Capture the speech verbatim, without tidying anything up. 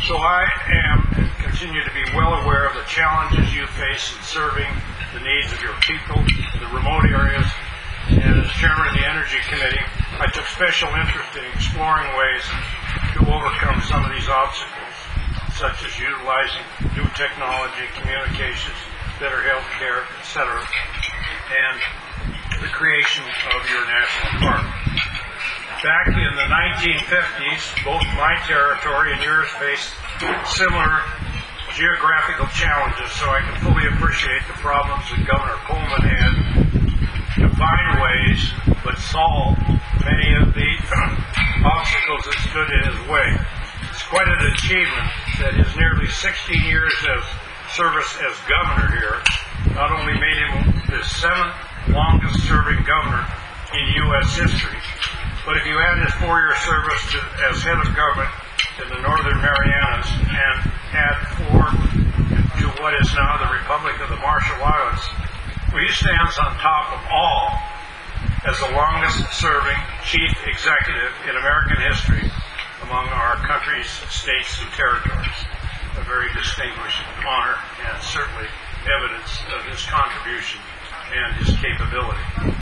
So I am and continue to be well aware of the challenges you face in serving the needs of your people in the remote areas. And as chairman of the Energy Committee, I took special interest in exploring ways to overcome some of these obstacles, such as utilizing new technology, communications, better health care, et cetera, and the creation of your national park. Back in the nineteen fifties, both my territory and yours faced similar geographical challenges, so I can fully appreciate the problems that Governor Coleman had to find ways but solve many of the obstacles that stood in his way. It's quite an achievement that his nearly sixteen years of service as governor here not only made him the seventh longest serving governor in U S history, but if you add his four-year service to, as head of government in the Northern Marianas and add four to what is now the Republic of the Marshall Islands, well, he stands on top of all as the longest-serving chief executive in American history among our country's states and territories. A very distinguished honor and certainly evidence of his contribution and his capability.